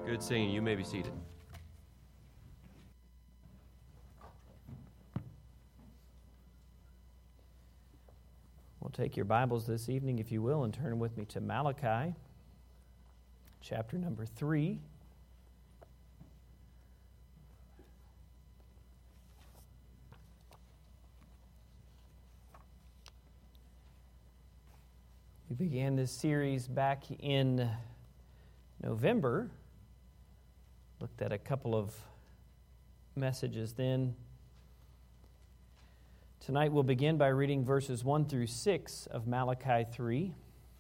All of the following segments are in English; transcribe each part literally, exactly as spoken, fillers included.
Good singing. You may be seated. Well, take your Bibles this evening, if you will, and turn with me to Malachi, chapter number three. We began this series back in November. Looked at a couple of messages then. Tonight we'll begin by reading verses one through six of Malachi three.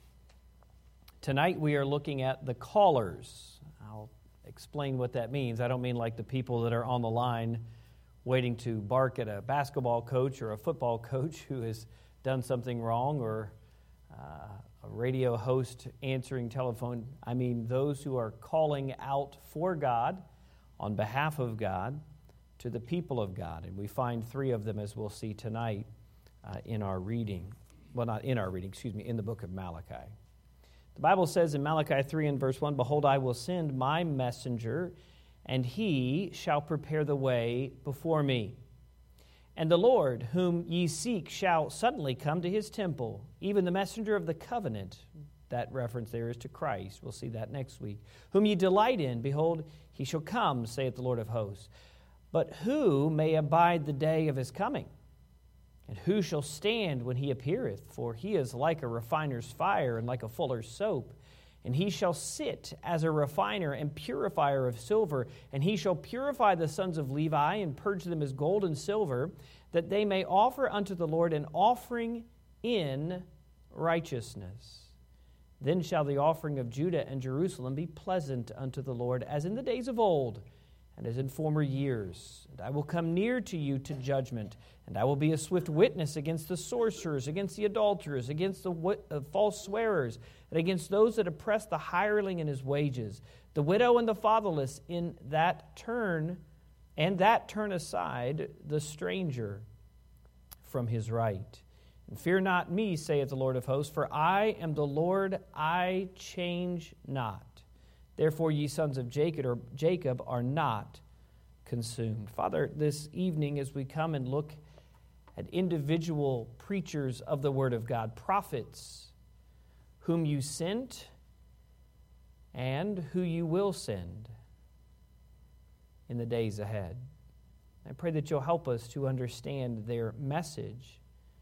Tonight we are looking at the callers. I'll explain what that means. I don't mean like the people that are on the line waiting to bark at a basketball coach or a football coach who has done something wrong, or uh, a radio host answering telephone. I mean those who are calling out for God, on behalf of God, to the people of God. And we find three of them, as we'll see tonight uh, in our reading. Well, not in our reading, excuse me, in the book of Malachi. The Bible says in Malachi three and verse one, "Behold, I will send my messenger, and he shall prepare the way before me. And the Lord, whom ye seek, shall suddenly come to his temple, even the messenger of the covenant." That reference there is to Christ. We'll see that next week. "Whom ye delight in, behold, he shall come, saith the Lord of hosts. But who may abide the day of his coming? And who shall stand when he appeareth? For he is like a refiner's fire and like a fuller's soap. And he shall sit as a refiner and purifier of silver. And he shall purify the sons of Levi and purge them as gold and silver, that they may offer unto the Lord an offering in righteousness. Then shall the offering of Judah and Jerusalem be pleasant unto the Lord, as in the days of old, and as in former years. And I will come near to you to judgment, and I will be a swift witness against the sorcerers, against the adulterers, against the w- uh, false swearers, and against those that oppress the hireling in his wages, the widow and the fatherless, in that turn, and that turn aside the stranger from his right. And fear not me, saith the Lord of hosts, for I am the Lord, I change not. Therefore, ye sons of Jacob, or Jacob are not consumed." Father, this evening as we come and look at individual preachers of the Word of God, prophets, whom you sent and who you will send in the days ahead, I pray that you'll help us to understand their message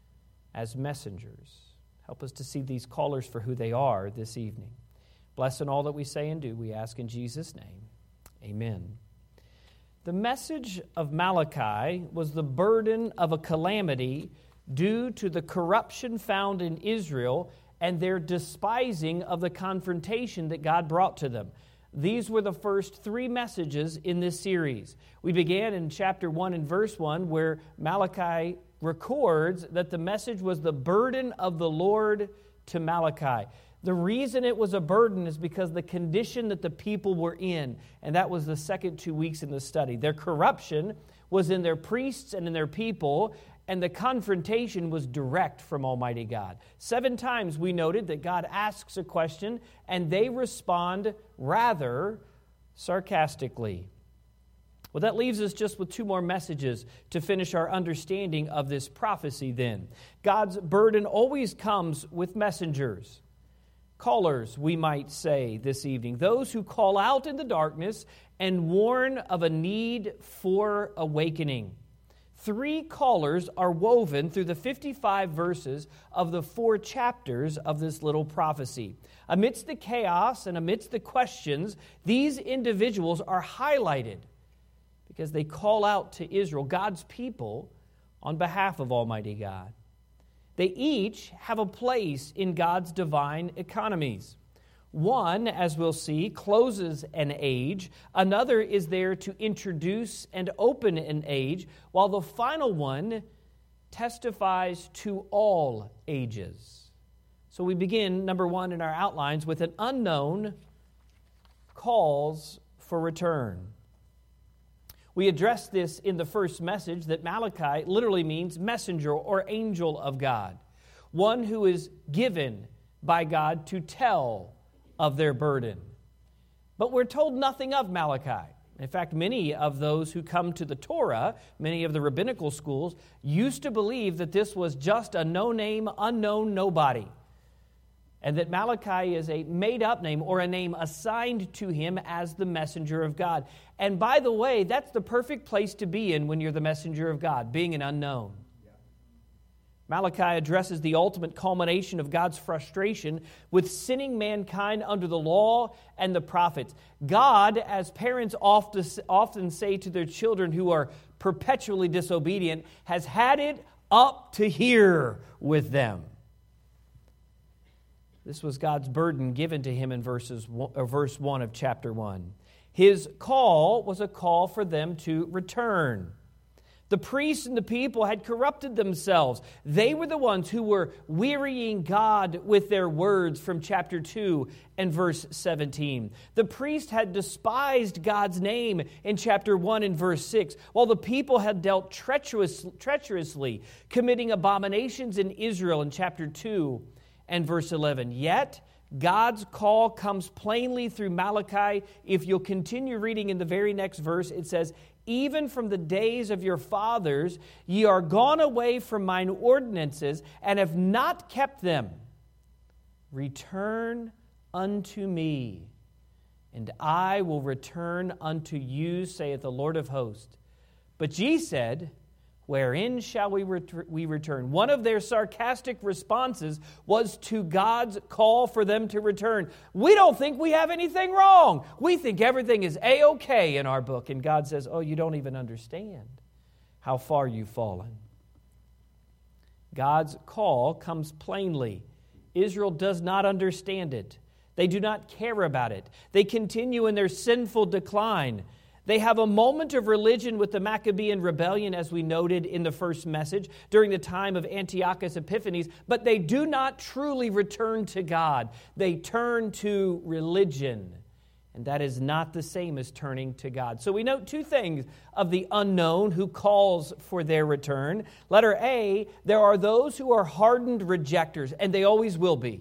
as messengers. Help us to see these callers for who they are this evening. Bless in all that we say and do, we ask in Jesus' name. Amen. The message of Malachi was the burden of a calamity due to the corruption found in Israel and their despising of the confrontation that God brought to them. These were the first three messages in this series. We began in chapter one and verse one, where Malachi records that the message was the burden of the Lord to Malachi. The reason it was a burden is because the condition that the people were in, and that was the second two weeks in the study. Their corruption was in their priests and in their people, and the confrontation was direct from Almighty God. Seven times we noted that God asks a question, and they respond rather sarcastically. Well, that leaves us just with two more messages to finish our understanding of this prophecy then. God's burden always comes with messengers. Callers, we might say this evening, those who call out in the darkness and warn of a need for awakening. Three callers are woven through the fifty-five verses of the four chapters of this little prophecy. Amidst the chaos and amidst the questions, these individuals are highlighted because they call out to Israel, God's people, on behalf of Almighty God. They each have a place in God's divine economies. One, as we'll see, closes an age. Another is there to introduce and open an age, while the final one testifies to all ages. So we begin, number one in our outlines, with an unknown calls for return. We addressed this in the first message, that Malachi literally means messenger or angel of God, one who is given by God to tell of their burden. But we're told nothing of Malachi. In fact, many of those who come to the Torah, many of the rabbinical schools, used to believe that this was just a no-name, unknown nobody, and that Malachi is a made-up name or a name assigned to him as the messenger of God. And by the way, that's the perfect place to be in when you're the messenger of God, being an unknown. Malachi addresses the ultimate culmination of God's frustration with sinning mankind under the law and the prophets. God, as parents often say to their children who are perpetually disobedient, has had it up to here with them. This was God's burden given to him in verses, verse one of chapter one. His call was a call for them to return. The priests and the people had corrupted themselves. They were the ones who were wearying God with their words from chapter two and verse seventeen. The priest had despised God's name in chapter one and verse six, while the people had dealt treacherous, treacherously, committing abominations in Israel in chapter two and verse eleven. Yet, God's call comes plainly through Malachi. If you'll continue reading in the very next verse, it says, "Even from the days of your fathers, ye are gone away from mine ordinances, and have not kept them. Return unto me, and I will return unto you, saith the Lord of hosts. But ye said, wherein shall we, ret- we return?" One of their sarcastic responses was to God's call for them to return. We don't think we have anything wrong. We think everything is A-okay in our book. And God says, oh, you don't even understand how far you've fallen. God's call comes plainly. Israel does not understand it. They do not care about it. They continue in their sinful decline. They have a moment of religion with the Maccabean rebellion, as we noted in the first message, during the time of Antiochus Epiphanes, but they do not truly return to God. They turn to religion, and that is not the same as turning to God. So we note two things of the unknown who calls for their return. Letter A, there are those who are hardened rejectors, and they always will be.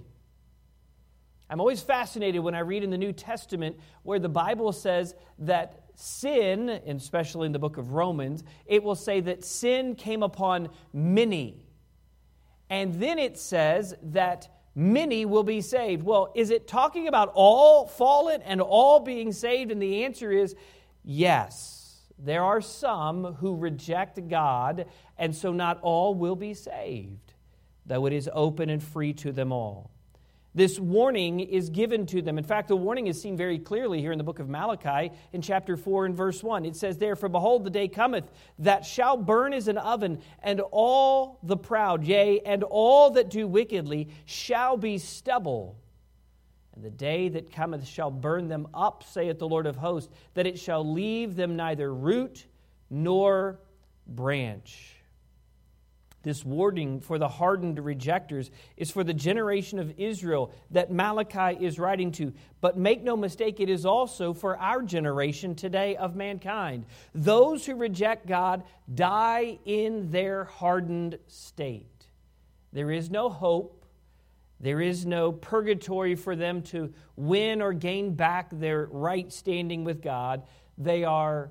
I'm always fascinated when I read in the New Testament where the Bible says that sin, and especially in the book of Romans, it will say that sin came upon many. And then it says that many will be saved. Well, is it talking about all fallen and all being saved? And the answer is yes. There are some who reject God, and so not all will be saved, though it is open and free to them all. This warning is given to them. In fact, the warning is seen very clearly here in the book of Malachi in chapter four and verse one. It says there, "For behold, the day cometh that shall burn as an oven, and all the proud, yea, and all that do wickedly shall be stubble. And the day that cometh shall burn them up, saith the Lord of hosts, that it shall leave them neither root nor branch." This warning for the hardened rejectors is for the generation of Israel that Malachi is writing to. But make no mistake, it is also for our generation today of mankind. Those who reject God die in their hardened state. There is no hope. There is no purgatory for them to win or gain back their right standing with God. They are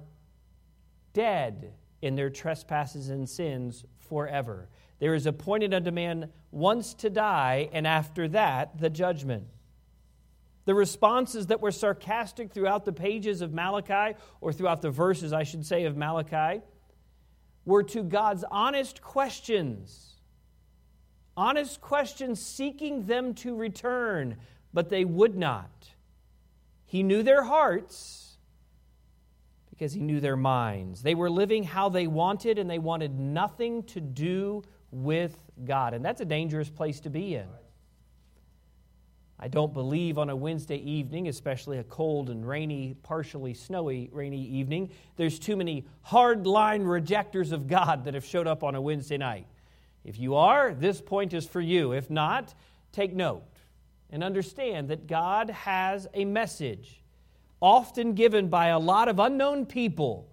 dead in their trespasses and sins forever. There is appointed unto man once to die, and after that, the judgment. The responses that were sarcastic throughout the pages of Malachi, or throughout the verses, I should say, of Malachi, were to God's honest questions. Honest questions seeking them to return, but they would not. He knew their hearts, because he knew their minds. They were living how they wanted, and they wanted nothing to do with God. And that's a dangerous place to be in. I don't believe on a Wednesday evening, especially a cold and rainy, partially snowy rainy evening, there's too many hard-line rejectors of God that have showed up on a Wednesday night. If you are, this point is for you. If not, take note and understand that God has a message often given by a lot of unknown people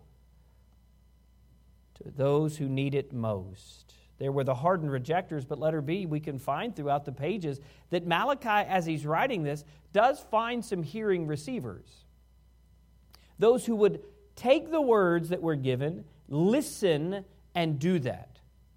to those who need it most. There were the hardened rejectors, but letter B, we can find throughout the pages that Malachi, as he's writing this, does find some hearing receivers. Those who would take the words that were given, listen, and do that.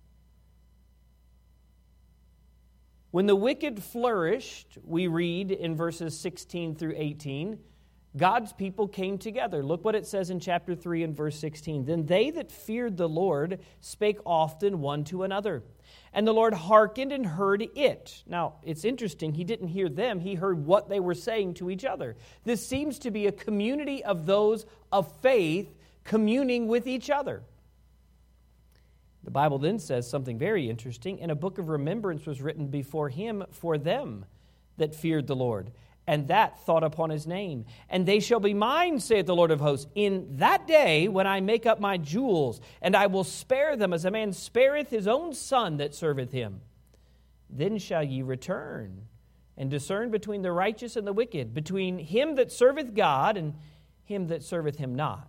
When the wicked flourished, we read in verses sixteen through eighteen, God's people came together. Look what it says in chapter three and verse sixteen. Then they that feared the Lord spake often one to another. And the Lord hearkened and heard it. Now, it's interesting. He didn't hear them. He heard what they were saying to each other. This seems to be a community of those of faith communing with each other. The Bible then says something very interesting. And a book of remembrance was written before him for them that feared the Lord, and that thought upon his name. And they shall be mine, saith the Lord of hosts, in that day when I make up my jewels, and I will spare them as a man spareth his own son that serveth him. Then shall ye return and discern between the righteous and the wicked, between him that serveth God and him that serveth him not.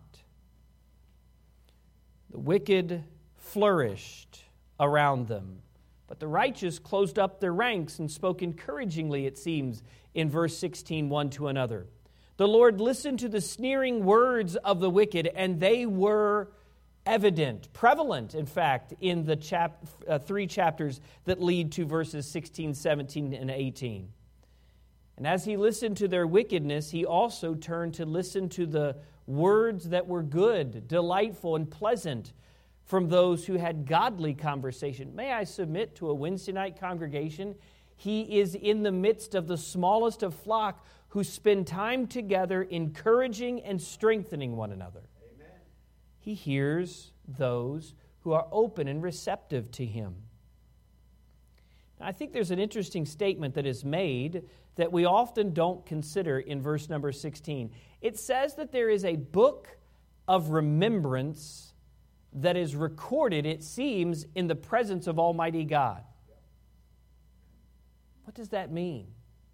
The wicked flourished around them, but the righteous closed up their ranks and spoke encouragingly, it seems, in verse sixteen, one to another. The Lord listened to the sneering words of the wicked, and they were evident, prevalent, in fact, in the chap- uh, three chapters that lead to verses sixteen, seventeen, and eighteen. And as he listened to their wickedness, he also turned to listen to the words that were good, delightful, and pleasant from those who had godly conversation. May I submit to a Wednesday night congregation? He is in the midst of the smallest of flock who spend time together encouraging and strengthening one another. Amen. He hears those who are open and receptive to him. Now, I think there's an interesting statement that is made that we often don't consider in verse number sixteen. It says that there is a book of remembrance that is recorded, it seems, in the presence of Almighty God. What does that mean?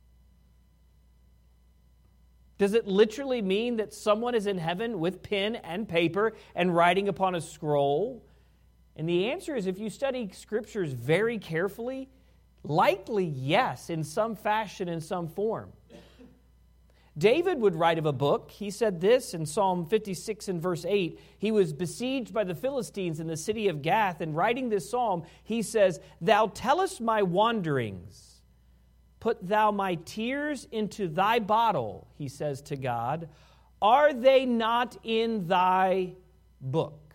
Does it literally mean that someone is in heaven with pen and paper and writing upon a scroll? And the answer is, if you study Scriptures very carefully, likely yes, in some fashion, in some form. David would write of a book. He said this in Psalm fifty-six and verse eight. He was besieged by the Philistines in the city of Gath, and writing this psalm, he says, "Thou tellest my wanderings. Put thou my tears into thy bottle," he says to God. "Are they not in thy book?"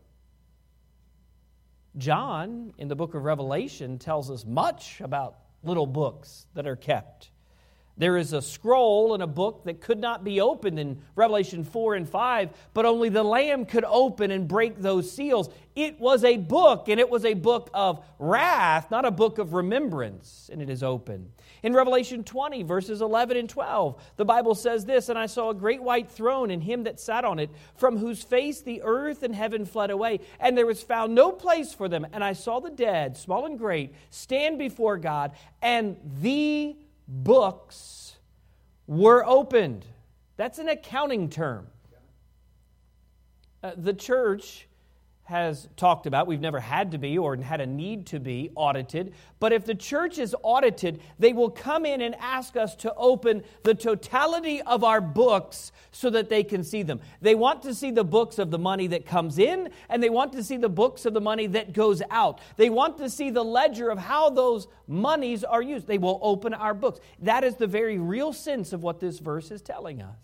John, in the book of Revelation, tells us much about little books that are kept. There is a scroll in a book that could not be opened in Revelation four and five, but only the Lamb could open and break those seals. It was a book, and it was a book of wrath, not a book of remembrance, and it is open. In Revelation twenty, verses eleven and twelve, the Bible says this, "And I saw a great white throne, and him that sat on it, from whose face the earth and heaven fled away, and there was found no place for them. And I saw the dead, small and great, stand before God, and the books were opened." That's an accounting term. Uh, the church has talked about, we've never had to be or had a need to be audited, but if the church is audited, they will come in and ask us to open the totality of our books so that they can see them. They want to see the books of the money that comes in, and they want to see the books of the money that goes out. They want to see the ledger of how those monies are used. They will open our books. That is the very real sense of what this verse is telling us.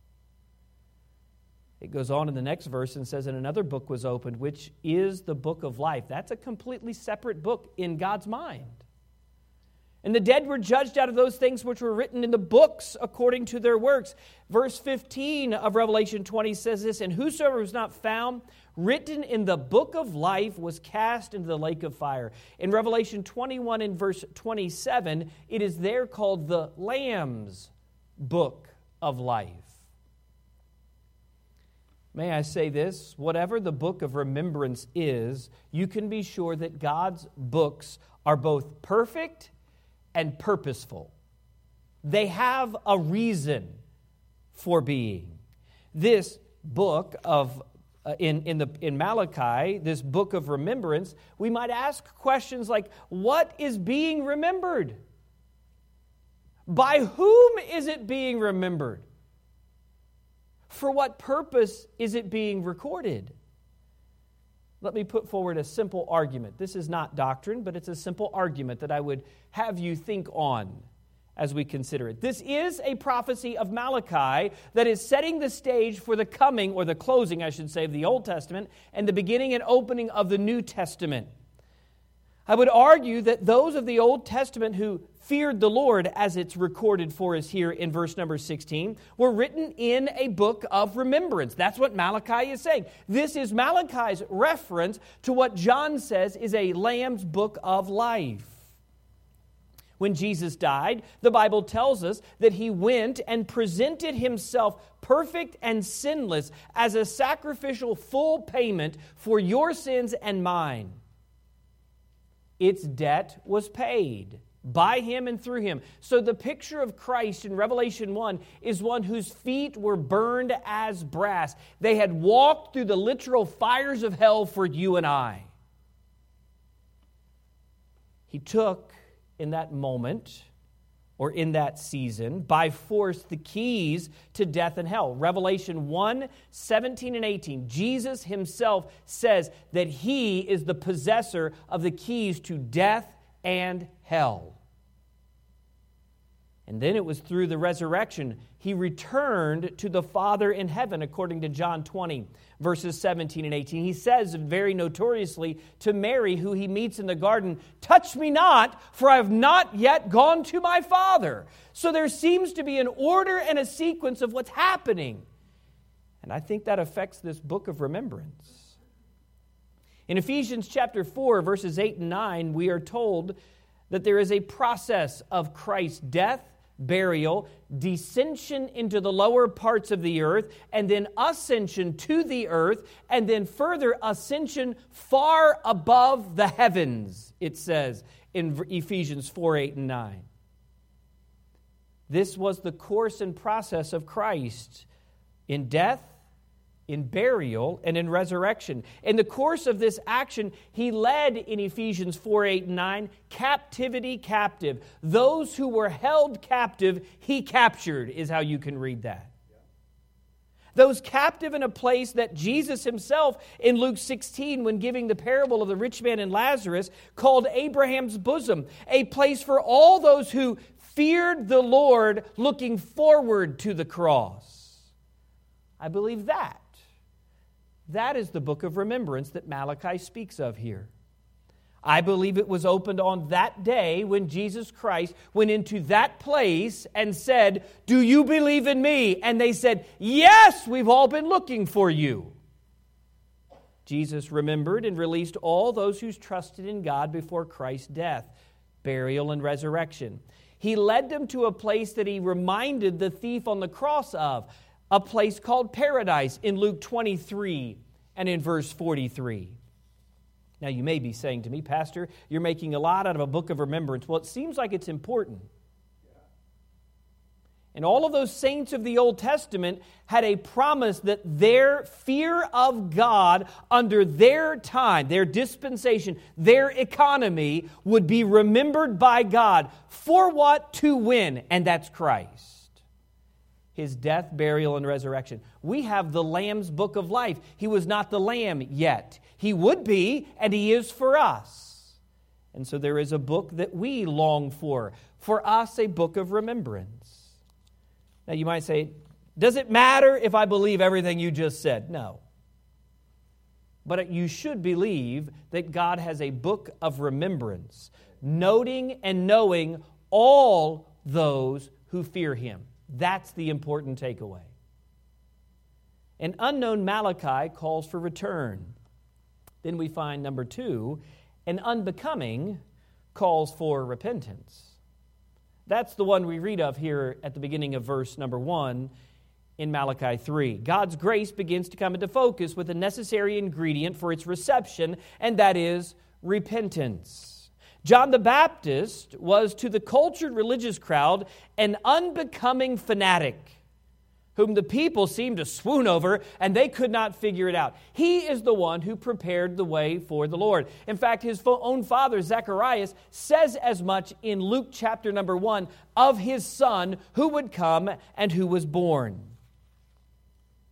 It goes on in the next verse and says, "And another book was opened, which is the book of life." That's a completely separate book in God's mind. "And the dead were judged out of those things which were written in the books according to their works." Verse fifteen of Revelation twenty says this, "And whosoever was not found written in the book of life was cast into the lake of fire." In Revelation twenty-one and verse twenty-seven, it is there called the Lamb's book of life. May I say this? Whatever the book of remembrance is, you can be sure that God's books are both perfect and purposeful. They have a reason for being. This book of uh, in in the in Malachi, this book of remembrance, we might ask questions like, what is being remembered? By whom is it being remembered? For what purpose is it being recorded? Let me put forward a simple argument. This is not doctrine, but it's a simple argument that I would have you think on as we consider it. This is a prophecy of Malachi that is setting the stage for the coming, or the closing, I should say, of the Old Testament and the beginning and opening of the New Testament. I would argue that those of the Old Testament who feared the Lord, as it's recorded for us here in verse number sixteen, were written in a book of remembrance. That's what Malachi is saying. This is Malachi's reference to what John says is a Lamb's book of life. When Jesus died, the Bible tells us that he went and presented himself perfect and sinless as a sacrificial full payment for your sins and mine. Its debt was paid by him and through him. So the picture of Christ in Revelation one is one whose feet were burned as brass. They had walked through the literal fires of hell for you and I. He took in that moment, or in that season, by force, the keys to death and hell. Revelation one, seventeen and eighteen, Jesus himself says that he is the possessor of the keys to death and hell. And then it was through the resurrection, he returned to the Father in heaven, according to John twenty, verses seventeen and eighteen. He says very notoriously to Mary, who he meets in the garden, "Touch me not, for I have not yet gone to my Father." So there seems to be an order and a sequence of what's happening. And I think that affects this book of remembrance. In Ephesians chapter four, verses eight and nine, we are told that there is a process of Christ's death, burial, descension into the lower parts of the earth, and then ascension to the earth, and then further ascension far above the heavens, it says in Ephesians four, eight, and nine. This was the course and process of Christ in death, in burial, and in resurrection. In the course of this action, he led, in Ephesians four, eight, and nine, captivity captive. Those who were held captive, he captured, is how you can read that. Those captive in a place that Jesus himself, in Luke sixteen, when giving the parable of the rich man and Lazarus, called Abraham's bosom, a place for all those who feared the Lord, looking forward to the cross. I believe that. That is the book of remembrance that Malachi speaks of here. I believe it was opened on that day when Jesus Christ went into that place and said, "Do you believe in me?" And they said, "Yes, we've all been looking for you." Jesus remembered and released all those who trusted in God before Christ's death, burial, and resurrection. He led them to a place that he reminded the thief on the cross of, a place called paradise in Luke twenty-three and in verse forty-three. Now you may be saying to me, "Pastor, you're making a lot out of a book of remembrance." Well, it seems like it's important. And all of those saints of the Old Testament had a promise that their fear of God under their time, their dispensation, their economy would be remembered by God. For what? To win. And that's Christ. His death, burial, and resurrection. We have the Lamb's book of life. He was not the Lamb yet. He would be, and he is for us. And so there is a book that we long for. For us, a book of remembrance. Now you might say, does it matter if I believe everything you just said? No. But you should believe that God has a book of remembrance, noting and knowing all those who fear him. That's the important takeaway. An unknown Malachi calls for return. Then we find number two, an unbecoming calls for repentance. That's the one we read of here at the beginning of verse number one in Malachi three. God's grace begins to come into focus with a necessary ingredient for its reception, and that is repentance. John the Baptist was, to the cultured religious crowd, an unbecoming fanatic whom the people seemed to swoon over, and they could not figure it out. He is the one who prepared the way for the Lord. In fact, his own father, Zacharias, says as much in Luke chapter number one of his son who would come and who was born.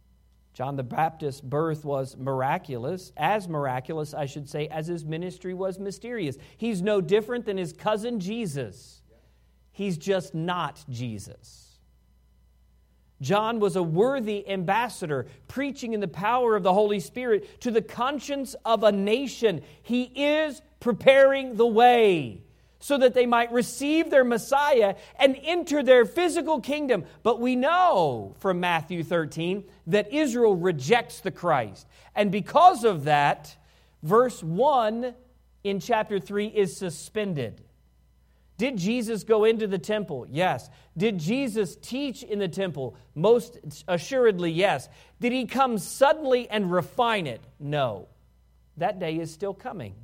John the Baptist's birth was miraculous, as miraculous, I should say, as his ministry was mysterious. He's no different than his cousin Jesus. He's just not Jesus. John was a worthy ambassador, preaching in the power of the Holy Spirit to the conscience of a nation. He is preparing the way so that they might receive their Messiah and enter their physical kingdom. But we know from Matthew thirteen that Israel rejects the Christ. And because of that, verse one in chapter three is suspended. Did Jesus go into the temple? Yes. Did Jesus teach in the temple? Most assuredly, yes. Did he come suddenly and refine it? No. That day is still coming.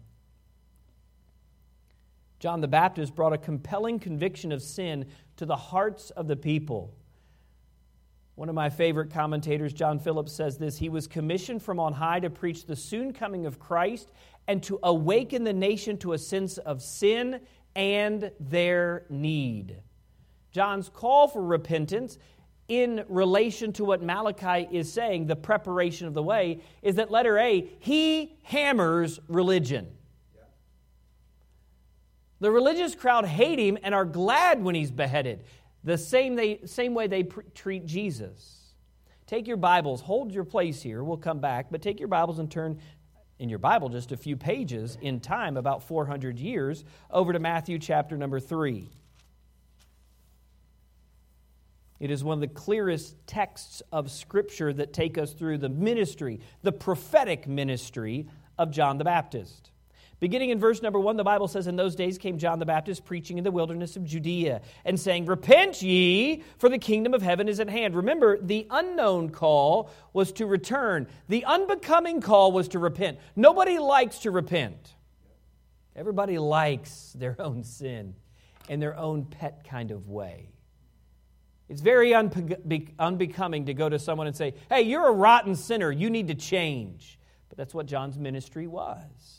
John the Baptist brought a compelling conviction of sin to the hearts of the people. One of my favorite commentators, John Phillips, says this: he was commissioned from on high to preach the soon coming of Christ and to awaken the nation to a sense of sin and their need. John's call for repentance in relation to what Malachi is saying, the preparation of the way, is that letter A, he hammers religion. The religious crowd hate him and are glad when he's beheaded, the same, they, same way they pr- treat Jesus. Take your Bibles, hold your place here, we'll come back, but take your Bibles and turn in your Bible just a few pages in time, about four hundred years, over to Matthew chapter number three. It is one of the clearest texts of Scripture that take us through the ministry, the prophetic ministry of John the Baptist. Beginning in verse number one, the Bible says, "In those days came John the Baptist preaching in the wilderness of Judea and saying, 'Repent ye, for the kingdom of heaven is at hand.'" Remember, the unknown call was to return. The unbecoming call was to repent. Nobody likes to repent. Everybody likes their own sin in their own pet kind of way. It's very unbe- unbecoming to go to someone and say, "Hey, you're a rotten sinner. You need to change." But that's what John's ministry was.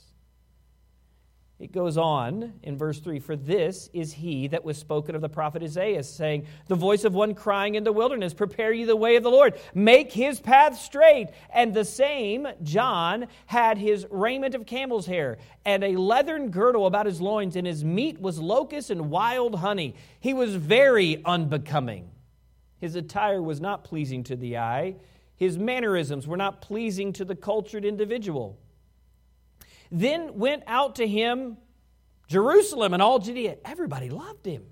It goes on in verse three, "For this is he that was spoken of the prophet Isaiah, saying, 'The voice of one crying in the wilderness, prepare ye the way of the Lord, make his path straight.' And the same John had his raiment of camel's hair, and a leathern girdle about his loins, and his meat was locusts and wild honey. He was very unbecoming. His attire was not pleasing to the eye. His mannerisms were not pleasing to the cultured individual. Then went out to him Jerusalem and all Judea." Everybody loved him.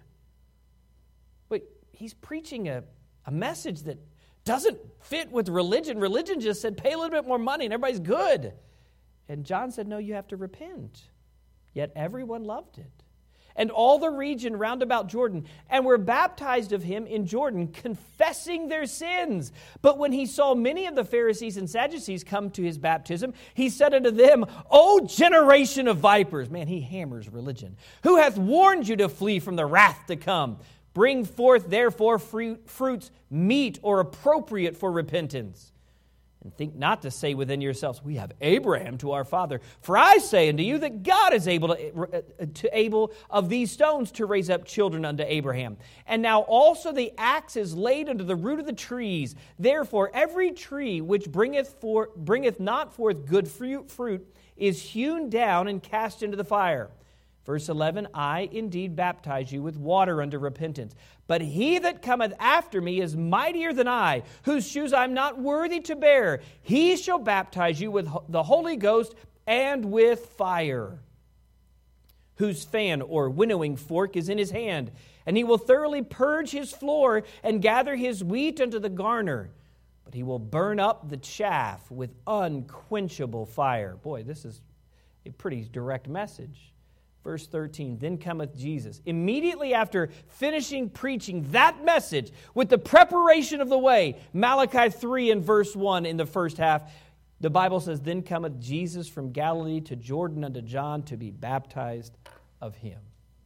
Wait, he's preaching a, a message that doesn't fit with religion. Religion just said, pay a little bit more money and everybody's good. And John said, no, you have to repent. Yet everyone loved it. And all the region round about Jordan, and were baptized of him in Jordan, confessing their sins. But when he saw many of the Pharisees and Sadducees come to his baptism, he said unto them, "O generation of vipers," man, he hammers religion, "who hath warned you to flee from the wrath to come? Bring forth therefore fruit, fruits meet or appropriate for repentance. And think not to say within yourselves, we have Abraham to our father. For I say unto you that God is able to, to able of these stones to raise up children unto Abraham. And now also the axe is laid unto the root of the trees. Therefore every tree which bringeth for, bringeth not forth good fruit, fruit is hewn down and cast into the fire." Verse eleven, "I indeed baptize you with water unto repentance. But he that cometh after me is mightier than I, whose shoes I am not worthy to bear. He shall baptize you with the Holy Ghost and with fire, whose fan or winnowing fork is in his hand. And he will thoroughly purge his floor and gather his wheat unto the garner. But he will burn up the chaff with unquenchable fire." Boy, this is a pretty direct message. Verse thirteen, "Then cometh Jesus." Immediately after finishing preaching that message with the preparation of the way, Malachi three and verse one in the first half, the Bible says, "Then cometh Jesus from Galilee to Jordan unto John to be baptized of him."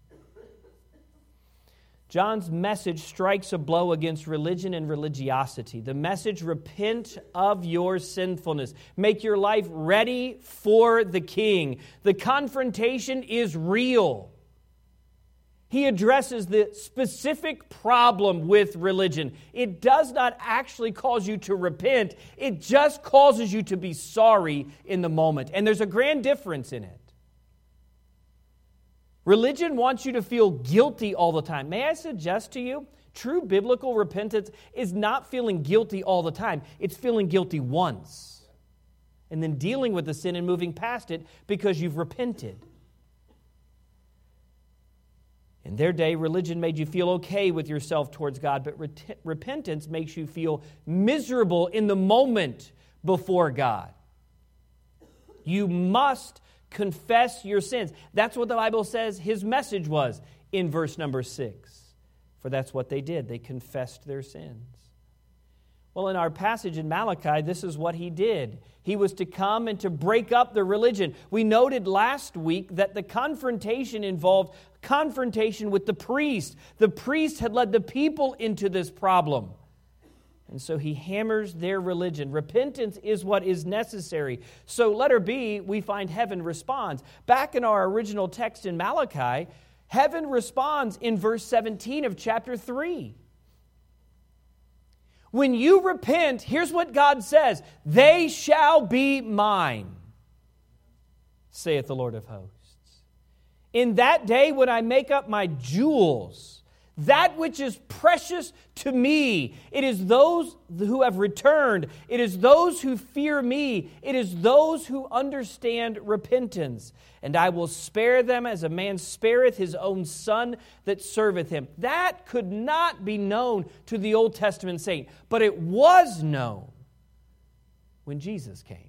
John's message strikes a blow against religion and religiosity. The message, repent of your sinfulness. Make your life ready for the King. The confrontation is real. He addresses the specific problem with religion. It does not actually cause you to repent. It just causes you to be sorry in the moment. And there's a grand difference in it. Religion wants you to feel guilty all the time. May I suggest to you, true biblical repentance is not feeling guilty all the time. It's feeling guilty once and then dealing with the sin and moving past it because you've repented. In their day, religion made you feel okay with yourself towards God, but ret- repentance makes you feel miserable in the moment before God. You must confess your sins. That's what the Bible says his message was in verse number six. For that's what they did. They confessed their sins. Well, in our passage in Malachi, this is what he did. He was to come and to break up the religion. We noted last week that the confrontation involved confrontation with the priest. The priest had led the people into this problem. And so he hammers their religion. Repentance is what is necessary. So letter B, we find heaven responds. Back in our original text in Malachi, heaven responds in verse seventeen of chapter three. When you repent, here's what God says, they shall be mine, saith the Lord of hosts. In that day when I make up my jewels, that which is precious to me, it is those who have returned. It is those who fear me. It is those who understand repentance. And I will spare them as a man spareth his own son that serveth him. That could not be known to the Old Testament saint, but it was known when Jesus came.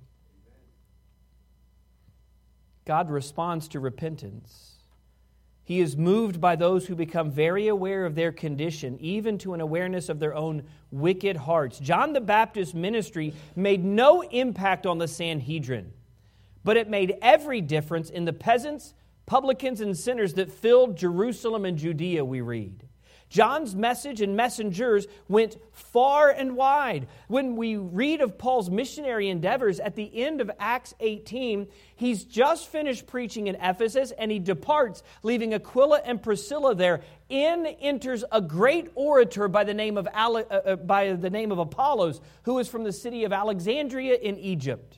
God responds to repentance. He is moved by those who become very aware of their condition, even to an awareness of their own wicked hearts. John the Baptist's ministry made no impact on the Sanhedrin, but it made every difference in the peasants, publicans, and sinners that filled Jerusalem and Judea, we read. John's message and messengers went far and wide. When we read of Paul's missionary endeavors at the end of Acts eighteen, he's just finished preaching in Ephesus and he departs, leaving Aquila and Priscilla there. In enters a great orator by the name of Ale- uh, by the name of Apollos, who is from the city of Alexandria in Egypt.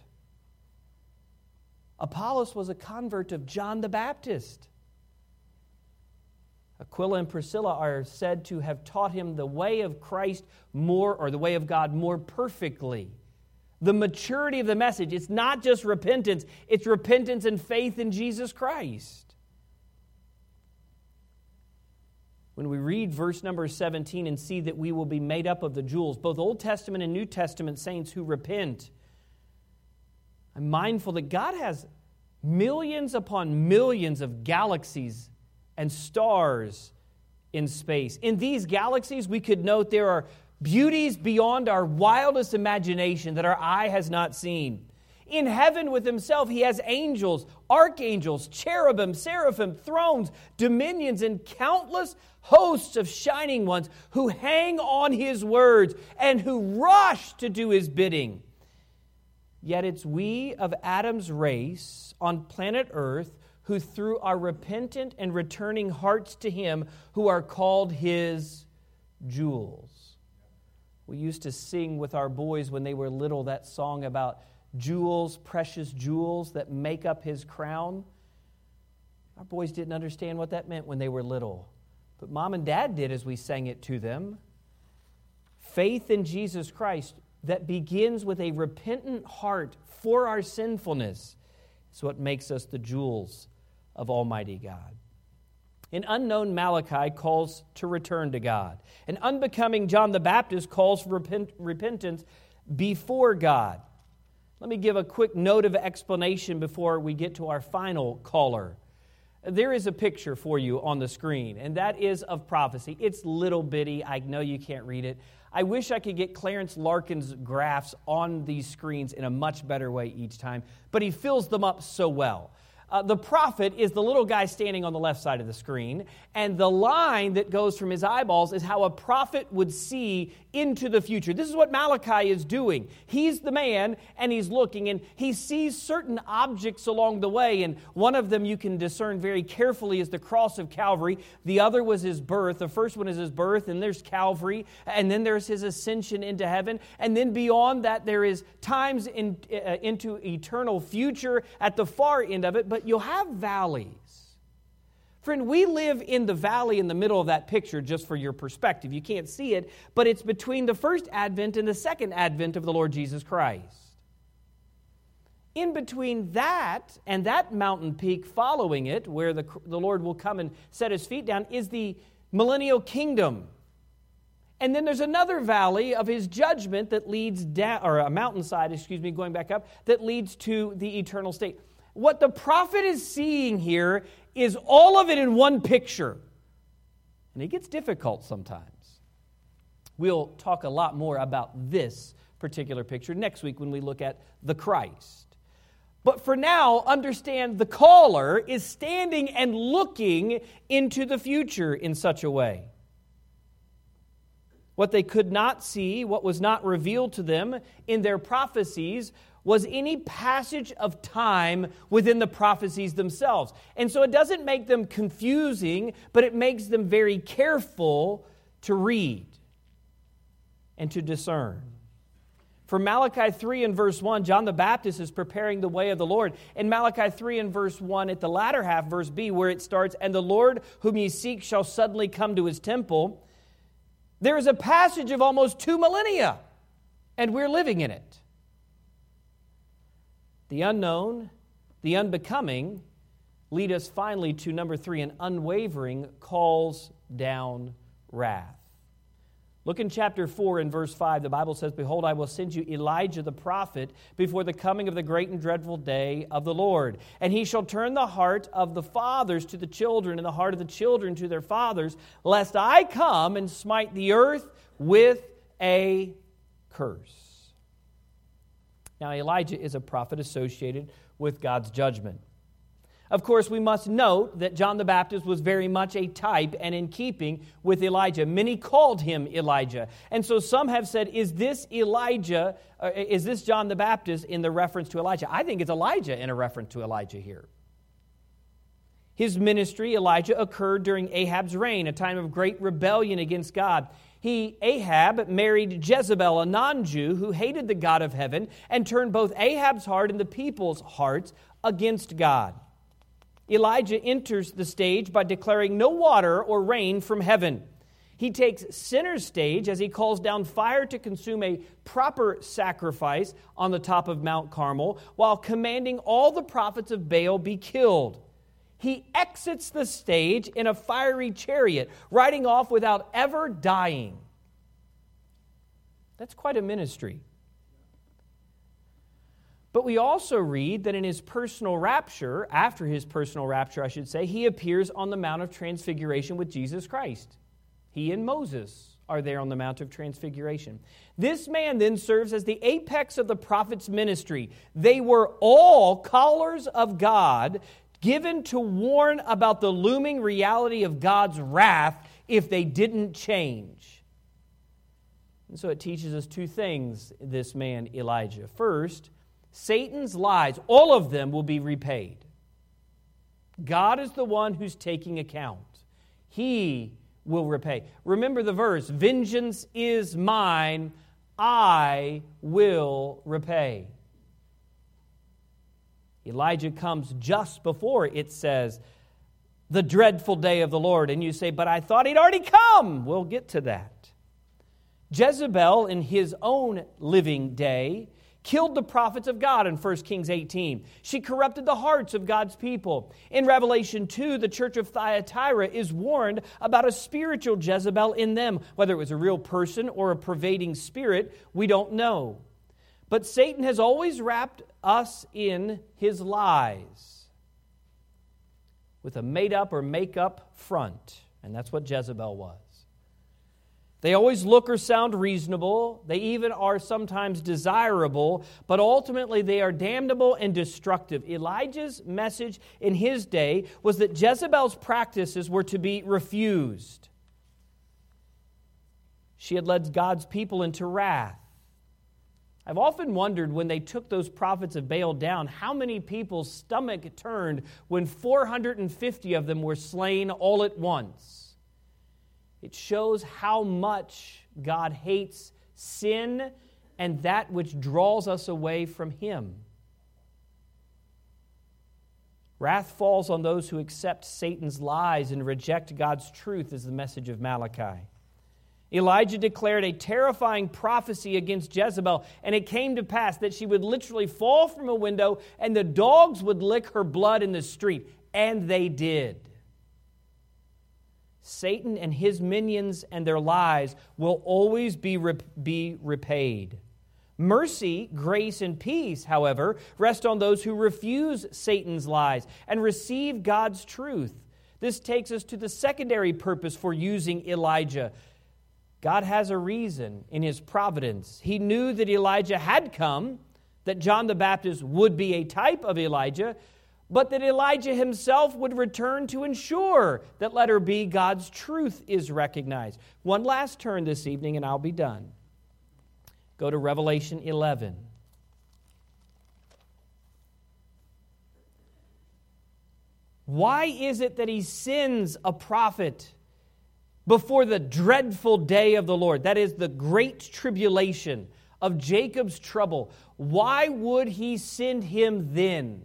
Apollos was a convert of John the Baptist. Aquila and Priscilla are said to have taught him the way of Christ more, or the way of God more perfectly. The maturity of the message, it's not just repentance, it's repentance and faith in Jesus Christ. When we read verse number seventeen and see that we will be made up of the jewels, both Old Testament and New Testament saints who repent, I'm mindful that God has millions upon millions of galaxies and stars in space. In these galaxies, we could note there are beauties beyond our wildest imagination that our eye has not seen. In heaven with himself, he has angels, archangels, cherubim, seraphim, thrones, dominions, and countless hosts of shining ones who hang on his words and who rush to do his bidding. Yet it's we of Adam's race on planet Earth who through our repentant and returning hearts to him, who are called his jewels. We used to sing with our boys when they were little that song about jewels, precious jewels that make up his crown. Our boys didn't understand what that meant when they were little, but Mom and Dad did as we sang it to them. Faith in Jesus Christ that begins with a repentant heart for our sinfulness is what makes us the jewels of Almighty God. An unknown Malachi calls to return to God. An unbecoming John the Baptist calls for repent, repentance before God. Let me give a quick note of explanation before we get to our final caller. There is a picture for you on the screen, and that is of prophecy. It's little bitty. I know you can't read it. I wish I could get Clarence Larkin's graphs on these screens in a much better way each time, but he fills them up so well. Uh, the prophet is the little guy standing on the left side of the screen, and the line that goes from his eyeballs is how a prophet would see into the future. This is what Malachi is doing. He's the man, and he's looking, and he sees certain objects along the way, and one of them you can discern very carefully is the cross of Calvary. The other was his birth. The first one is his birth, and there's Calvary, and then there's his ascension into heaven, and then beyond that there is times in, uh, into eternal future at the far end of it, but But you'll have valleys. Friend, we live in the valley in the middle of that picture, just for your perspective. You can't see it, but it's between the first advent and the second advent of the Lord Jesus Christ. In between that and that mountain peak following it, where the, the Lord will come and set his feet down, is the millennial kingdom. And then there's another valley of his judgment that leads down, or a mountainside, excuse me, going back up, that leads to the eternal state. What the prophet is seeing here is all of it in one picture. And it gets difficult sometimes. We'll talk a lot more about this particular picture next week when we look at the Christ. But for now, understand the caller is standing and looking into the future in such a way. What they could not see, what was not revealed to them in their prophecies, was any passage of time within the prophecies themselves. And so it doesn't make them confusing, but it makes them very careful to read and to discern. For Malachi three and verse one, John the Baptist is preparing the way of the Lord. In Malachi three and verse one, at the latter half, verse B, where it starts, "And the Lord whom ye seek shall suddenly come to his temple," there is a passage of almost two millennia, and we're living in it. The unknown, the unbecoming, lead us finally to number three, an unwavering calls down wrath. Look in chapter four and verse five. The Bible says, "Behold, I will send you Elijah the prophet before the coming of the great and dreadful day of the Lord. And he shall turn the heart of the fathers to the children, and the heart of the children to their fathers, lest I come and smite the earth with a curse." Now, Elijah is a prophet associated with God's judgment. Of course, we must note that John the Baptist was very much a type and in keeping with Elijah. Many called him Elijah. And so some have said, is this Elijah, or is this John the Baptist in the reference to Elijah? I think it's Elijah in a reference to Elijah here. His ministry, Elijah, occurred during Ahab's reign, a time of great rebellion against God. He, Ahab, married Jezebel, a non-Jew who hated the God of heaven and turned both Ahab's heart and the people's hearts against God. Elijah enters the stage by declaring no water or rain from heaven. He takes sinner's stage as he calls down fire to consume a proper sacrifice on the top of Mount Carmel, while commanding all the prophets of Baal be killed. He exits the stage in a fiery chariot, riding off without ever dying. That's quite a ministry. But we also read that in his personal rapture, after his personal rapture, I should say, he appears on the Mount of Transfiguration with Jesus Christ. He and Moses are there on the Mount of Transfiguration. This man then serves as the apex of the prophet's ministry. They were all callers of God, given to warn about the looming reality of God's wrath if they didn't change. And so it teaches us two things, this man Elijah. First, Satan's lies, all of them will be repaid. God is the one who's taking account. He will repay. Remember the verse, "Vengeance is mine, I will repay." Elijah comes just before it says, "the dreadful day of the Lord." And you say, "But I thought he'd already come." We'll get to that. Jezebel, in his own living day, killed the prophets of God in First Kings eighteen. She corrupted the hearts of God's people. In Revelation two, the church of Thyatira is warned about a spiritual Jezebel in them. Whether it was a real person or a pervading spirit, we don't know. But Satan has always wrapped us in his lies with a made-up or make-up front. And that's what Jezebel was. They always look or sound reasonable. They even are sometimes desirable, but ultimately they are damnable and destructive. Elijah's message in his day was that Jezebel's practices were to be refused. She had led God's people into wrath. I've often wondered when they took those prophets of Baal down, how many people's stomach turned when four hundred fifty of them were slain all at once. It shows how much God hates sin and that which draws us away from Him. Wrath falls on those who accept Satan's lies and reject God's truth, is the message of Malachi. Elijah declared a terrifying prophecy against Jezebel, and it came to pass that she would literally fall from a window and the dogs would lick her blood in the street. And they did. Satan and his minions and their lies will always be, rep- be repaid. Mercy, grace, and peace, however, rest on those who refuse Satan's lies and receive God's truth. This takes us to the secondary purpose for using Elijah. God has a reason in His providence. He knew that Elijah had come, that John the Baptist would be a type of Elijah, but that Elijah himself would return to ensure that, letter B, God's truth is recognized. One last turn this evening and I'll be done. Go to Revelation eleven. Why is it that he sends a prophet before the dreadful day of the Lord? That is the great tribulation of Jacob's trouble. Why would he send him then?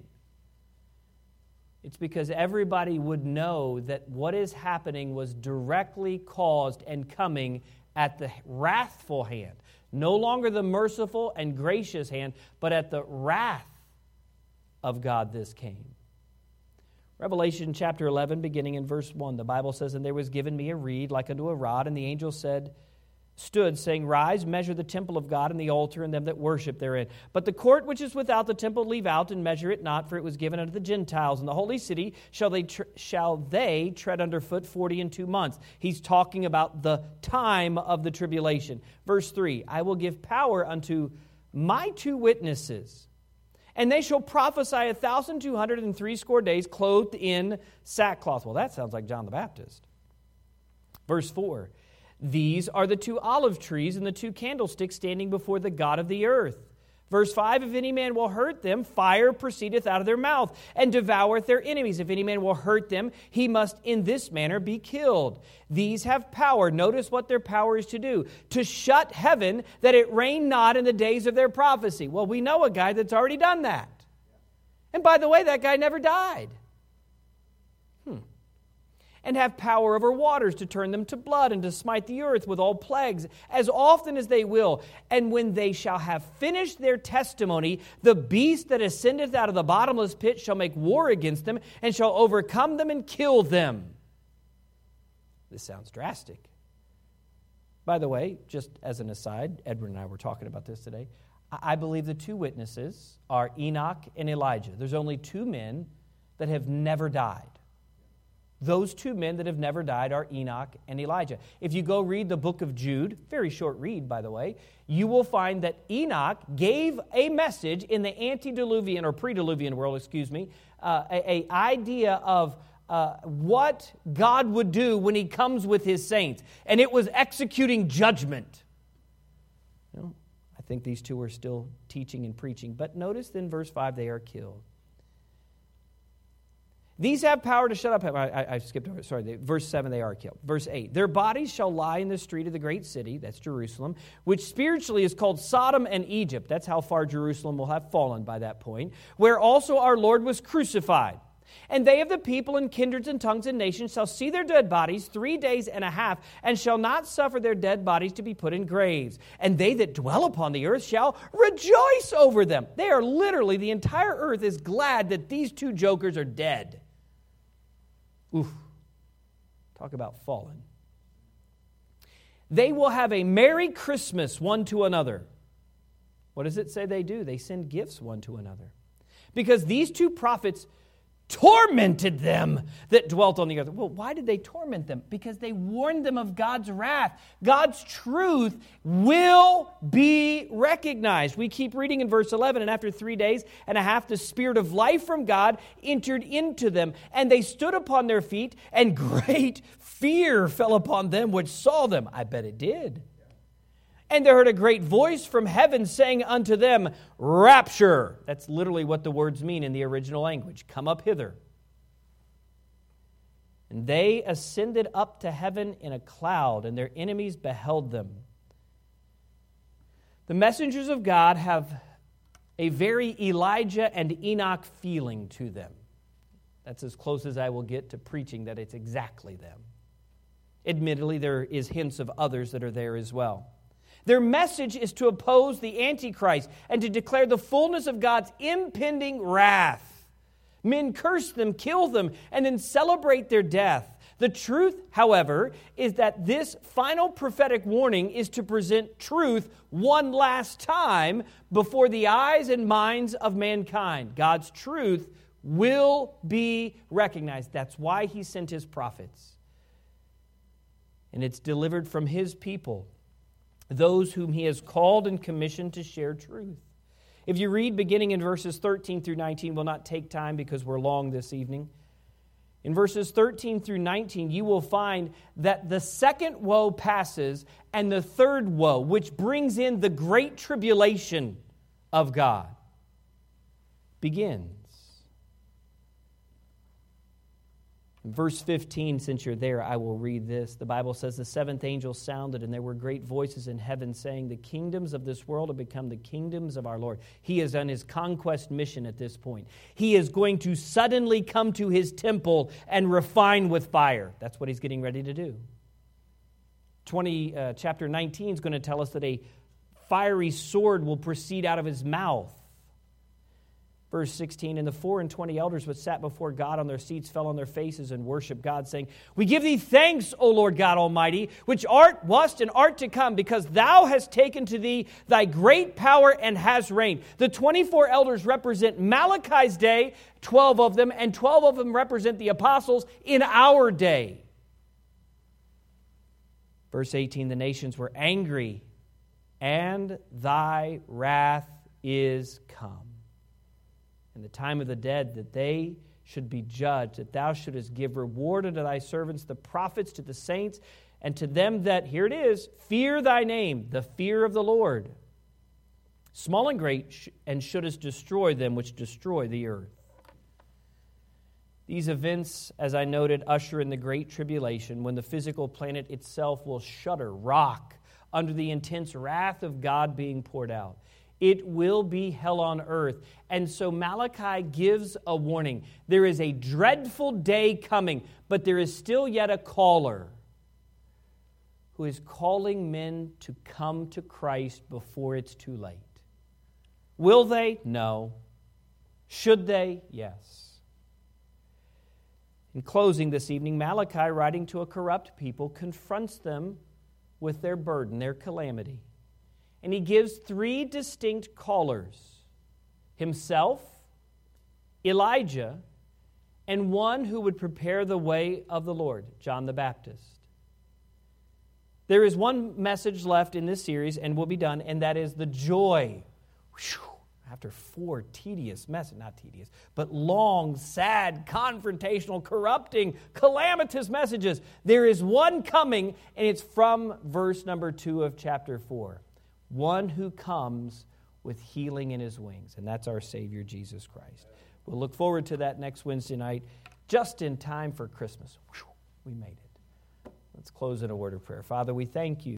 It's because everybody would know that what is happening was directly caused and coming at the wrathful hand. No longer the merciful and gracious hand, but at the wrath of God this came. Revelation chapter eleven, beginning in verse one, the Bible says, "And there was given me a reed like unto a rod, and the angel said, stood, saying, Rise, measure the temple of God and the altar and them that worship therein. But the court which is without the temple leave out and measure it not, for it was given unto the Gentiles. And the holy city shall they tr- shall they tread underfoot forty and two months." He's talking about the time of the tribulation. Verse three, "I will give power unto my two witnesses, and they shall prophesy a thousand two hundred and threescore days, clothed in sackcloth." Well, that sounds like John the Baptist. Verse four, "These are the two olive trees and the two candlesticks standing before the God of the earth." Verse five, "If any man will hurt them, fire proceedeth out of their mouth, and devoureth their enemies. If any man will hurt them, he must in this manner be killed. These have power." Notice what their power is to do: "to shut heaven, that it rain not in the days of their prophecy." Well, we know a guy that's already done that. And by the way, that guy never died. Hmm. "And have power over waters, to turn them to blood, and to smite the earth with all plagues, as often as they will. And when they shall have finished their testimony, the beast that ascendeth out of the bottomless pit shall make war against them, and shall overcome them and kill them." This sounds drastic. By the way, just as an aside, Edward and I were talking about this today. I believe the two witnesses are Enoch and Elijah. There's only two men that have never died. Those two men that have never died are Enoch and Elijah. If you go read the book of Jude, very short read, by the way, you will find that Enoch gave a message in the antediluvian or pre-diluvian world, excuse me, uh, a, a idea of uh, what God would do when He comes with His saints, and it was executing judgment. You know, I think these two are still teaching and preaching, but notice in verse five they are killed. "These have power to shut up heaven." I, I, I skipped over it. Sorry. They, verse seven, they are killed. Verse eight, "Their bodies shall lie in the street of the great city," that's Jerusalem, "which spiritually is called Sodom and Egypt." That's how far Jerusalem will have fallen by that point. "Where also our Lord was crucified. And they of the people and kindreds and tongues and nations shall see their dead bodies three days and a half, and shall not suffer their dead bodies to be put in graves. And they that dwell upon the earth shall rejoice over them." They are literally, the entire earth is glad that these two jokers are dead. Oof. Talk about fallen. "They will have a merry Christmas one to another." What does it say they do? They send gifts one to another. Because these two prophets tormented them that dwelt on the earth. Well, why did they torment them? Because they warned them of God's wrath. God's truth will be recognized. We keep reading in verse eleven, and after three days and a half, the Spirit of life from God entered into them, and they stood upon their feet, and great fear fell upon them which saw them. I bet it did. And they heard a great voice from heaven saying unto them, Rapture. That's literally what the words mean in the original language. Come up hither. And they ascended up to heaven in a cloud, and their enemies beheld them. The messengers of God have a very Elijah and Enoch feeling to them. That's as close as I will get to preaching that it's exactly them. Admittedly, there is hints of others that are there as well. Their message is to oppose the Antichrist and to declare the fullness of God's impending wrath. Men curse them, kill them, and then celebrate their death. The truth, however, is that this final prophetic warning is to present truth one last time before the eyes and minds of mankind. God's truth will be recognized. That's why He sent His prophets. And it's delivered from His people, those whom He has called and commissioned to share truth. If you read beginning in verses thirteen through nineteen, we'll not take time because we're long this evening. In verses thirteen through nineteen, you will find that the second woe passes and the third woe, which brings in the great tribulation of God, begins. In verse fifteen, since you're there, I will read this. The Bible says, the seventh angel sounded, and there were great voices in heaven saying, the kingdoms of this world have become the kingdoms of our Lord. He is on His conquest mission at this point. He is going to suddenly come to His temple and refine with fire. That's what He's getting ready to do. twenty, uh, chapter nineteen is going to tell us that a fiery sword will proceed out of His mouth. Verse sixteen, and the four and twenty elders which sat before God on their seats fell on their faces and worshiped God, saying, we give Thee thanks, O Lord God Almighty, which art, wast, and art to come, because Thou hast taken to Thee Thy great power and hast reigned. The twenty-four elders represent Malachi's day, twelve of them, and twelve of them represent the apostles in our day. Verse eighteen, the nations were angry, and Thy wrath is come. In the time of the dead, that they should be judged, that Thou shouldest give reward unto Thy servants, the prophets, to the saints, and to them that, here it is, fear Thy name, the fear of the Lord, small and great, and shouldest destroy them which destroy the earth. These events, as I noted, usher in the great tribulation, when the physical planet itself will shudder, rock, under the intense wrath of God being poured out. It will be hell on earth. And so Malachi gives a warning. There is a dreadful day coming, but there is still yet a caller who is calling men to come to Christ before it's too late. Will they? No. Should they? Yes. In closing this evening, Malachi, writing to a corrupt people, confronts them with their burden, their calamity. And he gives three distinct callers: himself, Elijah, and one who would prepare the way of the Lord, John the Baptist. There is one message left in this series, and we'll be done, and that is the joy. Whew, after four tedious messages, not tedious, but long, sad, confrontational, corrupting, calamitous messages, there is one coming, and it's from verse number two of chapter four. One who comes with healing in His wings, and that's our Savior, Jesus Christ. We'll look forward to that next Wednesday night, just in time for Christmas. Whew, we made it. Let's close in a word of prayer. Father, we thank You